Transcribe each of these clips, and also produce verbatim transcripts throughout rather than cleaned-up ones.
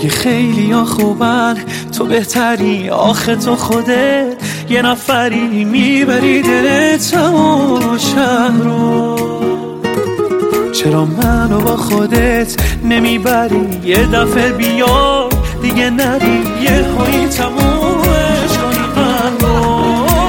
میگه خیلی ها خوبن تو بهتری، آخه تو خودت یه نفری میبری دل تمام شهر رو. چرا منو با خودت نمیبری یه دفعه بیا دیگه نری، یه هایی تمومش کنی قلبو.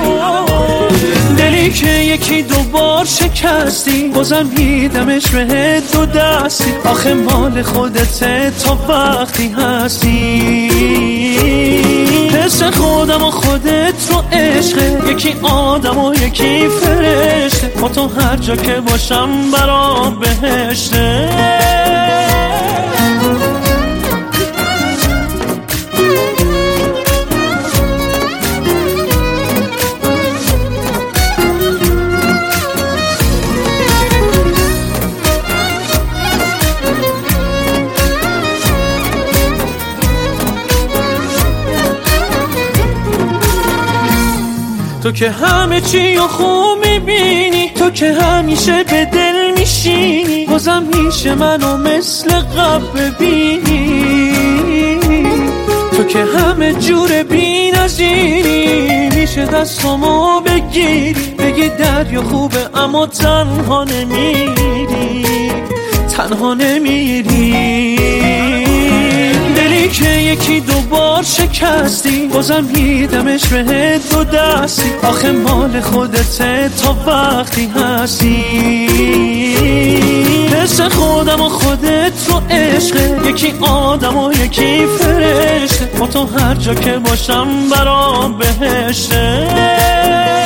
دلی که یکی دوبار شکستی بازم میدمش به دو دستی، آخه مال خودته تا وقتی هستی. حس خودم و خودت رو عشقه، یکی آدم و یکی فرشته، با تو هر جا که باشم برام بهشته. تو که همه چی رو خوب میبینی، تو که همیشه به دل میشینی، بازم میشه منو مثل قبل ببینی. تو که همه جور بی نظیری، میشه دستامو بگیری بگی دریا خوبه اما تنها نمیری، تنها نمیری. دلی که یکی دوبار شکستی بازم میدمش به دو دستی، آخه مال خودته تا وقتی هستی. حس خودم و خودت رو عشقه، یکی آدم و یکی فرشته، با تو هر جا که باشم برام بهشته.